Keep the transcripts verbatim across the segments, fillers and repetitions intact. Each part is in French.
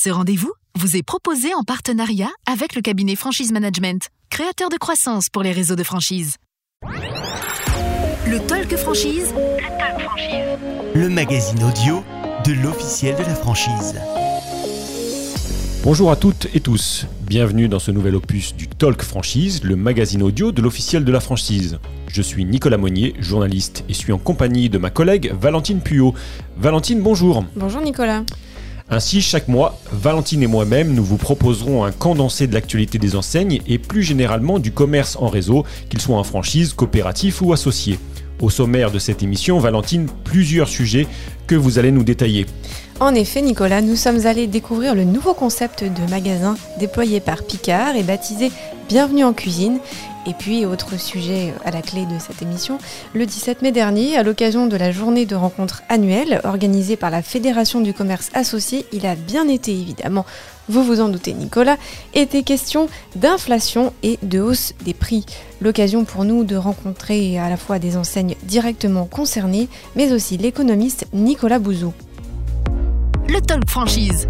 Ce rendez-vous vous est proposé en partenariat avec le cabinet Franchise Management, créateur de croissance pour les réseaux de franchise. Le Talk Franchise. Le Talk Franchise. Le magazine audio de l'officiel de la franchise. Bonjour à toutes et tous, bienvenue dans ce nouvel opus du Talk Franchise, le magazine audio de l'officiel de la franchise. Je suis Nicolas Monnier, journaliste, et suis en compagnie de ma collègue Valentine Puyot. Valentine, bonjour. Bonjour Nicolas. Ainsi, chaque mois, Valentine et moi-même, nous vous proposerons un condensé de l'actualité des enseignes et plus généralement du commerce en réseau, qu'il soit en franchise, coopératif ou associé. Au sommaire de cette émission, Valentine, plusieurs sujets que vous allez nous détailler. En effet, Nicolas, nous sommes allés découvrir le nouveau concept de magasin déployé par Picard et baptisé Bienvenue en cuisine. Et puis, autre sujet à la clé de cette émission, le dix-sept mai dernier, à l'occasion de la journée de rencontre annuelle organisée par la Fédération du commerce associé, il a bien été évidemment, vous vous en doutez Nicolas, été question d'inflation et de hausse des prix. L'occasion pour nous de rencontrer à la fois des enseignes directement concernées, mais aussi l'économiste Nicolas Bouzou. Le Talk Franchise.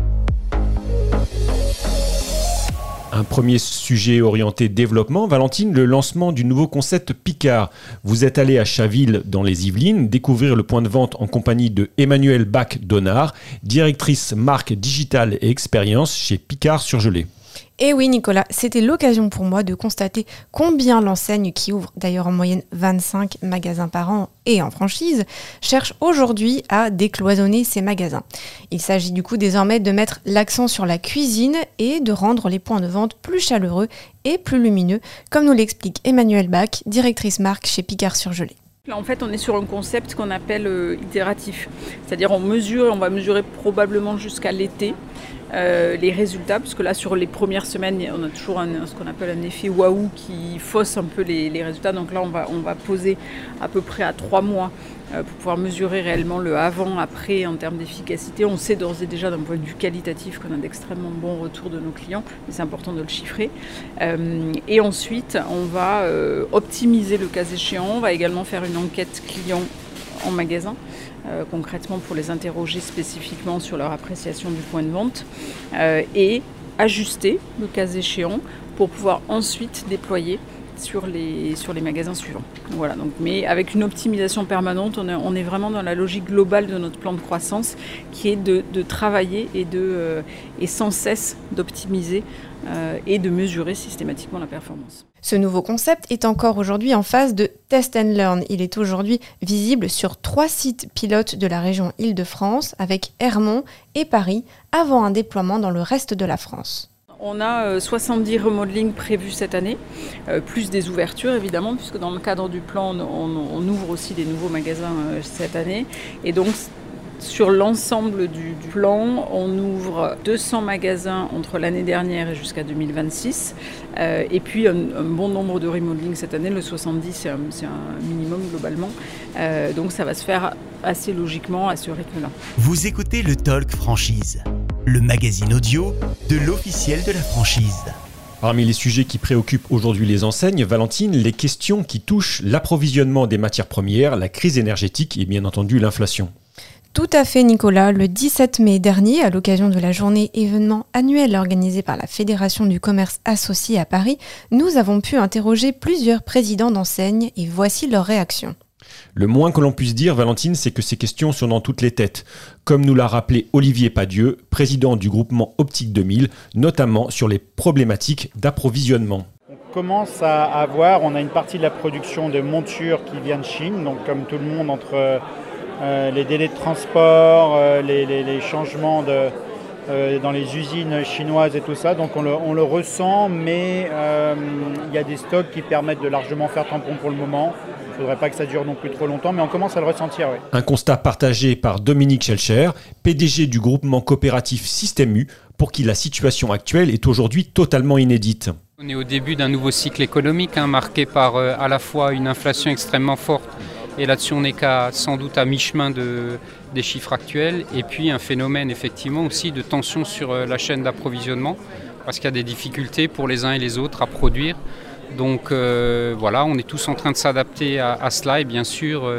Un premier sujet orienté développement, Valentine, le lancement du nouveau concept Picard. Vous êtes allé à Chaville, dans les Yvelines, découvrir le point de vente en compagnie de Emmanuelle Bach-Donnard, directrice marque digitale et expérience chez Picard Surgelés. Et oui Nicolas, c'était l'occasion pour moi de constater combien l'enseigne, qui ouvre d'ailleurs en moyenne vingt-cinq magasins par an et en franchise, cherche aujourd'hui à décloisonner ses magasins. Il s'agit du coup désormais de mettre l'accent sur la cuisine et de rendre les points de vente plus chaleureux et plus lumineux, comme nous l'explique Emmanuelle Bach, directrice marque chez Picard Surgelés. Là, en fait, on est sur un concept qu'on appelle euh, itératif. C'est-à-dire on mesure, on va mesurer probablement jusqu'à l'été euh, les résultats, parce que là, sur les premières semaines, on a toujours un, ce qu'on appelle un effet waouh qui fausse un peu les, les résultats. Donc là, on va, on va poser à peu près à trois mois euh, pour pouvoir mesurer réellement le avant-après en termes d'efficacité. On sait d'ores et déjà d'un point de vue qualitatif qu'on a d'extrêmement bons retours de nos clients, mais c'est important de le chiffrer. Euh, et ensuite, on va euh, optimiser le cas échéant. On va également faire une enquête client en magasin, euh, concrètement pour les interroger spécifiquement sur leur appréciation du point de vente euh, et ajuster le cas échéant pour pouvoir ensuite déployer sur les, sur les magasins suivants. Voilà, donc, mais avec une optimisation permanente, on est, on est vraiment dans la logique globale de notre plan de croissance qui est de, de travailler et, de, euh, et sans cesse d'optimiser euh, et de mesurer systématiquement la performance. Ce nouveau concept est encore aujourd'hui en phase de test and learn. Il est aujourd'hui visible sur trois sites pilotes de la région Île-de-France avec Hermont et Paris avant un déploiement dans le reste de la France. On a soixante-dix remodelings prévus cette année, euh, plus des ouvertures évidemment, puisque dans le cadre du plan, on, on, on ouvre aussi des nouveaux magasins euh, cette année. Et donc, sur l'ensemble du, du plan, on ouvre deux cents magasins entre l'année dernière et jusqu'à deux mille vingt-six. Euh, et puis, un, un bon nombre de remodelings cette année. Le soixante-dix, c'est un, c'est un minimum globalement. Euh, donc, ça va se faire assez logiquement à ce rythme-là. Vous écoutez le Talk Franchise, le magazine audio de l'officiel de la franchise. Parmi les sujets qui préoccupent aujourd'hui les enseignes, Valentine, les questions qui touchent l'approvisionnement des matières premières, la crise énergétique et bien entendu l'inflation. Tout à fait Nicolas, le dix-sept mai dernier, à l'occasion de la journée événement annuelle organisée par la Fédération du commerce associé à Paris, nous avons pu interroger plusieurs présidents d'enseignes et voici leurs réactions. Le moins que l'on puisse dire, Valentine, c'est que ces questions sont dans toutes les têtes. Comme nous l'a rappelé Olivier Padieu, président du groupement Optique deux mille, notamment sur les problématiques d'approvisionnement. On commence à avoir, on a une partie de la production de montures qui vient de Chine, donc comme tout le monde entre euh, les délais de transport, euh, les, les, les changements de, euh, dans les usines chinoises et tout ça, donc on le, on le ressent, mais euh, il y a des stocks qui permettent de largement faire tampon pour le moment. Il ne faudrait pas que ça dure non plus trop longtemps, mais on commence à le ressentir. Oui. Un constat partagé par Dominique Schelcher, P D G du groupement coopératif Système U, pour qui la situation actuelle est aujourd'hui totalement inédite. On est au début d'un nouveau cycle économique, hein, marqué par euh, à la fois une inflation extrêmement forte, et là-dessus on n'est qu'à sans doute à mi-chemin de, des chiffres actuels, et puis un phénomène effectivement aussi de tension sur euh, la chaîne d'approvisionnement, parce qu'il y a des difficultés pour les uns et les autres à produire. Donc euh, voilà, on est tous en train de s'adapter à, à cela et bien sûr euh,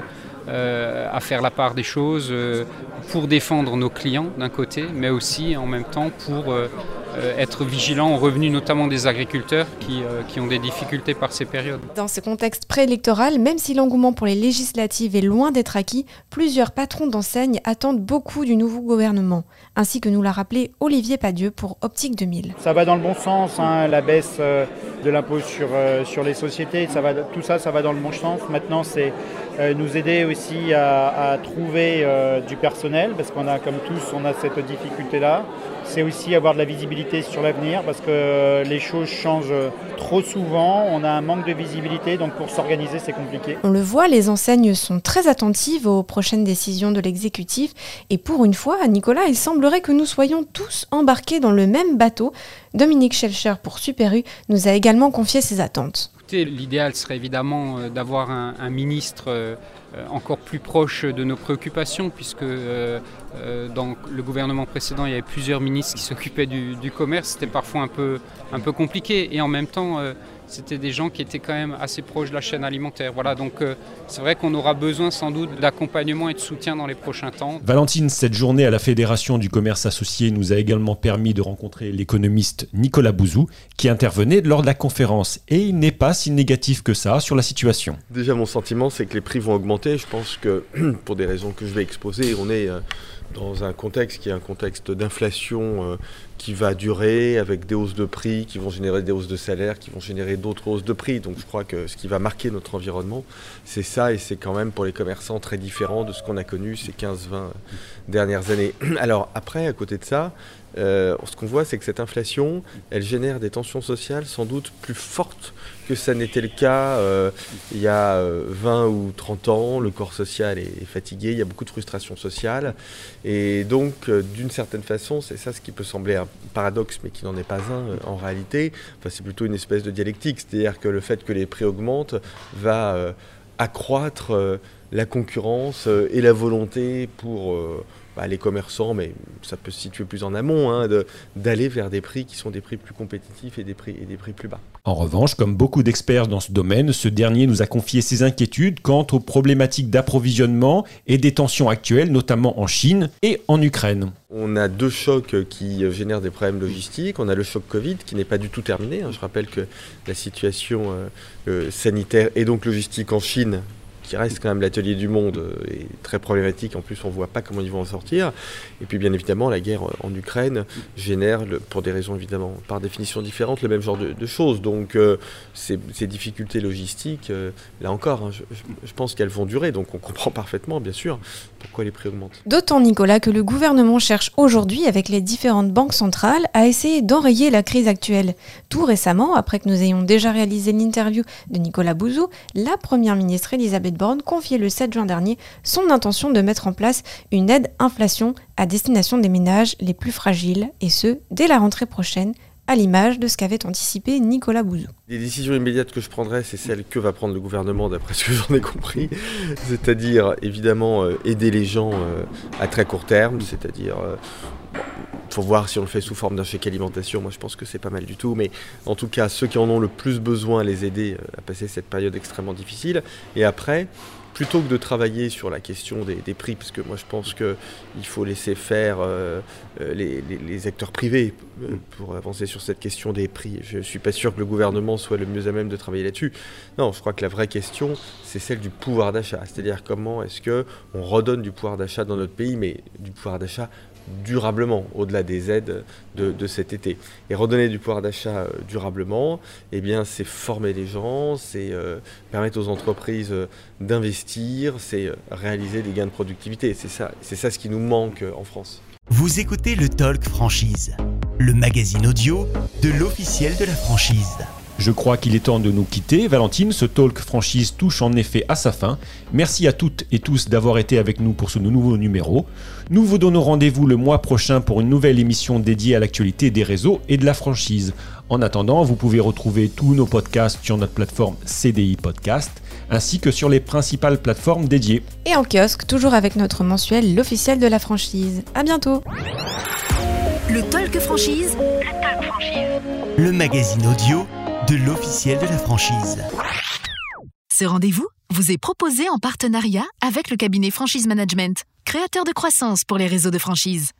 euh, à faire la part des choses euh, pour défendre nos clients d'un côté, mais aussi en même temps pour euh, être vigilants aux revenus notamment des agriculteurs qui, euh, qui ont des difficultés par ces périodes. Dans ce contexte préélectoral, même si l'engouement pour les législatives est loin d'être acquis, plusieurs patrons d'enseignes attendent beaucoup du nouveau gouvernement, ainsi que nous l'a rappelé Olivier Padieu pour Optique deux mille. Ça va dans le bon sens, hein, la baisse euh, de l'impôt sur, euh, sur les sociétés, ça va, tout ça, ça va dans le bon sens. Maintenant, c'est euh, nous aider aussi à, à trouver euh, du personnel, parce qu'on a, comme tous, on a cette difficulté-là. C'est aussi avoir de la visibilité sur l'avenir parce que les choses changent trop souvent, on a un manque de visibilité, donc pour s'organiser c'est compliqué. On le voit, les enseignes sont très attentives aux prochaines décisions de l'exécutif et pour une fois, Nicolas, il semblerait que nous soyons tous embarqués dans le même bateau. Dominique Schelcher pour Super U nous a également confié ses attentes. L'idéal serait évidemment d'avoir un, un ministre euh, encore plus proche de nos préoccupations puisque euh, euh, dans le gouvernement précédent il y avait plusieurs ministres qui s'occupaient du, du commerce, c'était parfois un peu, un peu compliqué et en même temps euh, c'était des gens qui étaient quand même assez proches de la chaîne alimentaire. Voilà, donc euh, c'est vrai qu'on aura besoin sans doute d'accompagnement et de soutien dans les prochains temps. Valentine, cette journée à la Fédération du commerce associé nous a également permis de rencontrer l'économiste Nicolas Bouzou qui intervenait lors de la conférence et il n'est pas si négatif que ça sur la situation. Déjà mon sentiment c'est que les prix vont augmenter, je pense que pour des raisons que je vais exposer, on est euh, dans un contexte qui est un contexte d'inflation euh, qui va durer avec des hausses de prix, qui vont générer des hausses de salaire, qui vont générer d'autres hausses de prix. Donc je crois que ce qui va marquer notre environnement, c'est ça et c'est quand même pour les commerçants très différent de ce qu'on a connu ces quinze vingt dernières années. Alors après, à côté de ça, euh, ce qu'on voit c'est que cette inflation, elle génère des tensions sociales sans doute plus fortes que ça n'était le cas euh, il y a vingt ou trente ans. Le corps social est fatigué, il y a beaucoup de frustration sociale et donc euh, d'une certaine façon, c'est ça ce qui peut sembler un paradoxe mais qui n'en est pas un euh, en réalité. Enfin, c'est plutôt une espèce de dialectique, c'est-à-dire que le fait que les prix augmentent va euh, accroître euh, la concurrence euh, et la volonté pour euh, bah, les commerçants, mais ça peut se situer plus en amont, hein, de, d'aller vers des prix qui sont des prix plus compétitifs et des prix, et des prix plus bas. En revanche, comme beaucoup d'experts dans ce domaine, ce dernier nous a confié ses inquiétudes quant aux problématiques d'approvisionnement et des tensions actuelles, notamment en Chine et en Ukraine. On a deux chocs qui génèrent des problèmes logistiques. On a le choc Covid qui n'est pas du tout terminé. Je rappelle que la situation euh, sanitaire et donc logistique en Chine, qui reste quand même l'atelier du monde, est très problématique. En plus, on ne voit pas comment ils vont en sortir. Et puis, bien évidemment, la guerre en Ukraine génère, le, pour des raisons évidemment par définition différentes, le même genre de, de choses. Donc, euh, ces, ces difficultés logistiques, euh, là encore, hein, je, je pense qu'elles vont durer. Donc, on comprend parfaitement, bien sûr, pourquoi les prix augmentent. D'autant, Nicolas, que le gouvernement cherche aujourd'hui, avec les différentes banques centrales, à essayer d'enrayer la crise actuelle. Tout récemment, après que nous ayons déjà réalisé l'interview de Nicolas Bouzou, la première ministre Elisabeth Borne confiait le sept juin dernier son intention de mettre en place une aide inflation à destination des ménages les plus fragiles, et ce, dès la rentrée prochaine, à l'image de ce qu'avait anticipé Nicolas Bouzou. Les décisions immédiates que je prendrai, c'est celles que va prendre le gouvernement, d'après ce que j'en ai compris. C'est-à-dire, évidemment, euh, aider les gens euh, à très court terme, c'est-à-dire... Euh, il faut voir si on le fait sous forme d'un chèque alimentation, moi je pense que c'est pas mal du tout, mais en tout cas ceux qui en ont le plus besoin, les aider à passer cette période extrêmement difficile. Et après, plutôt que de travailler sur la question des, des prix, parce que moi je pense qu'il faut laisser faire euh, les, les, les acteurs privés euh, pour avancer sur cette question des prix. Je ne suis pas sûr que le gouvernement soit le mieux à même de travailler là-dessus. Non, je crois que la vraie question, c'est celle du pouvoir d'achat, c'est-à-dire comment est-ce qu'on redonne du pouvoir d'achat dans notre pays, mais du pouvoir d'achat durablement, au-delà des aides de, de cet été. Et redonner du pouvoir d'achat euh, durablement, eh bien, c'est former les gens, c'est euh, permettre aux entreprises euh, d'investir, c'est euh, réaliser des gains de productivité. C'est ça, c'est ça ce qui nous manque euh, en France. Vous écoutez le Talk Franchise, le magazine audio de l'officiel de la franchise. Je crois qu'il est temps de nous quitter. Valentine, ce Talk Franchise touche en effet à sa fin. Merci à toutes et tous d'avoir été avec nous pour ce nouveau numéro. Nous vous donnons rendez-vous le mois prochain pour une nouvelle émission dédiée à l'actualité des réseaux et de la franchise. En attendant, vous pouvez retrouver tous nos podcasts sur notre plateforme C D I Podcast, ainsi que sur les principales plateformes dédiées. Et en kiosque, toujours avec notre mensuel l'officiel de la franchise. À bientôt. Le Talk Franchise. Le Talk Franchise. Le magazine audio de l'officiel de la franchise. Ce rendez-vous, vous est proposé en partenariat avec le cabinet Franchise Management, créateur de croissance pour les réseaux de franchise.